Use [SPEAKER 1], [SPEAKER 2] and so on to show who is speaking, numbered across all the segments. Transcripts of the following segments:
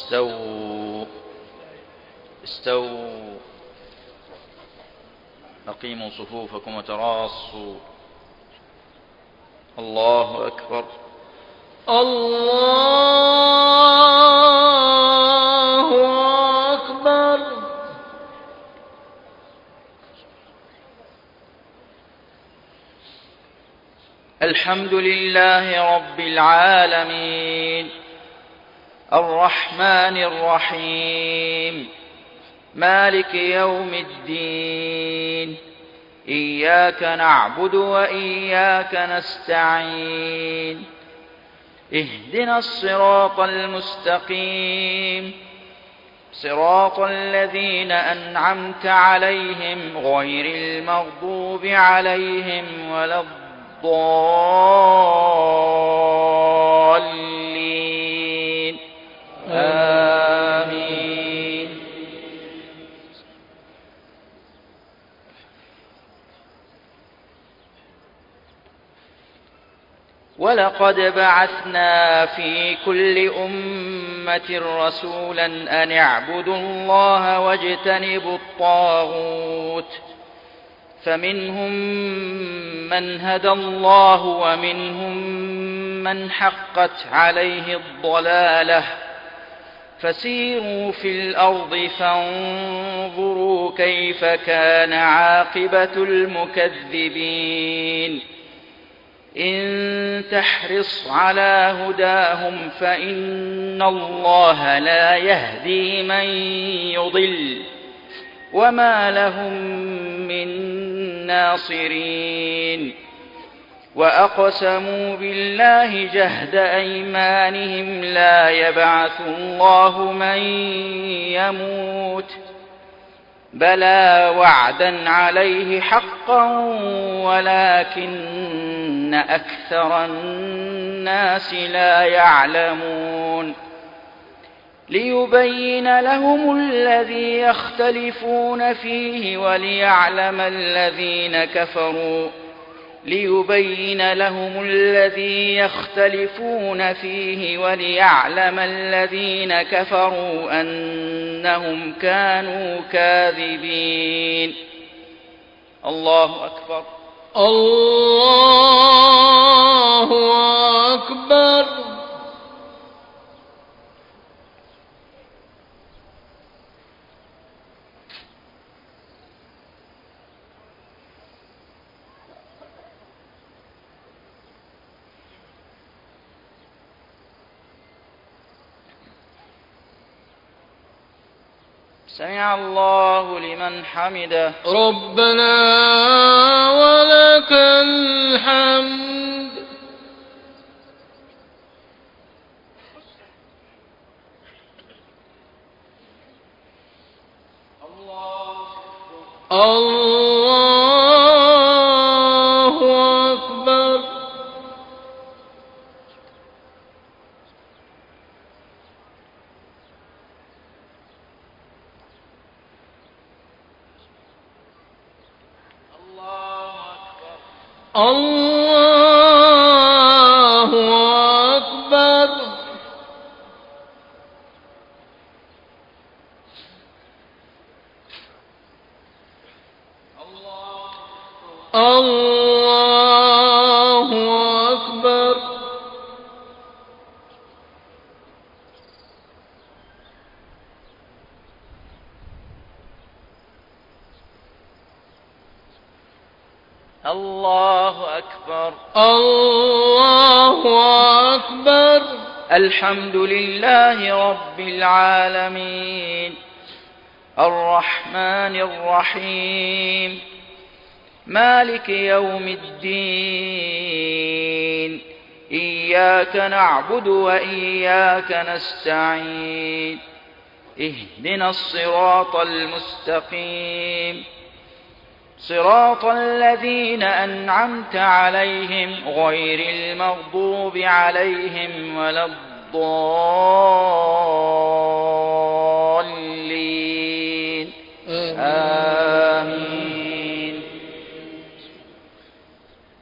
[SPEAKER 1] استووا أقيموا صفوفكم وتراصوا. الله أكبر.
[SPEAKER 2] الله أكبر.
[SPEAKER 1] الحمد لله رب العالمين الرحمن الرحيم مالك يوم الدين إياك نعبد وإياك نستعين اهدنا الصراط المستقيم صراط الذين أنعمت عليهم غير المغضوب عليهم ولا الضالين آمين. ولقد بعثنا في كل أمة رسولا أن اعبدوا الله واجتنبوا الطاغوت فمنهم من هدى الله ومنهم من حقت عليه الضلالة فسيروا في الأرض فانظروا كيف كان عاقبة المكذبين. إن تحرص على هداهم فإن الله لا يهدي من يضل وما لهم من ناصرين. وأقسموا بالله جهد أيمانهم لا يبعث الله من يموت بلى وعدا عليه حقا ولكن أكثر الناس لا يعلمون. ليبين لهم الذي يختلفون فيه وليعلم الذين كفروا أنهم كانوا كاذبين. الله أكبر.
[SPEAKER 2] الله أكبر.
[SPEAKER 1] سمع الله لمن حمده.
[SPEAKER 2] ربنا ولك الحمد. الله أكبر. الله أكبر. الله أكبر.
[SPEAKER 1] الله أكبر.
[SPEAKER 2] الله أكبر.
[SPEAKER 1] الحمد لله رب العالمين الرحمن الرحيم مالك يوم الدين إياك نعبد وإياك نستعين اهدنا الصراط المستقيم صراط الذين أنعمت عليهم غير المغضوب عليهم ولا الضالين آمين.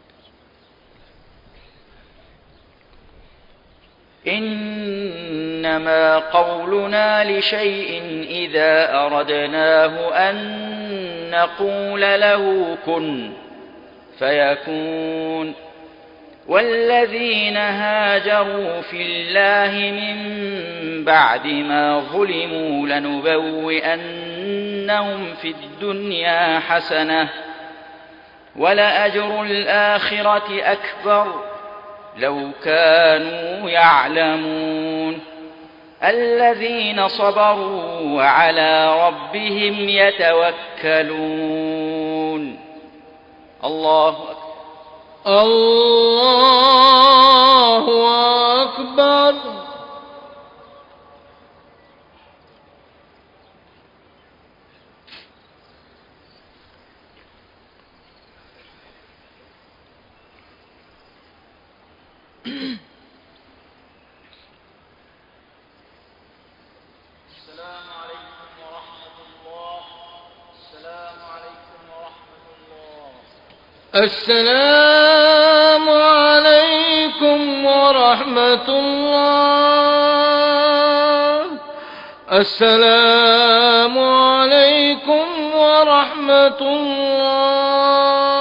[SPEAKER 1] إنا إنما قولنا لشيء إذا أردناه أن نقول له كن فيكون. والذين هاجروا في الله من بعد ما ظلموا لنبوئنهم في الدنيا حسنة ولأجر الآخرة أكبر لو كانوا يعلمون. الذين صبروا وعلى ربهم يتوكلون. الله أكبر.
[SPEAKER 2] الله أكبر.
[SPEAKER 1] السلام عليكم ورحمة الله. السلام عليكم ورحمة الله.
[SPEAKER 2] السلام عليكم ورحمة الله. السلام عليكم ورحمة الله.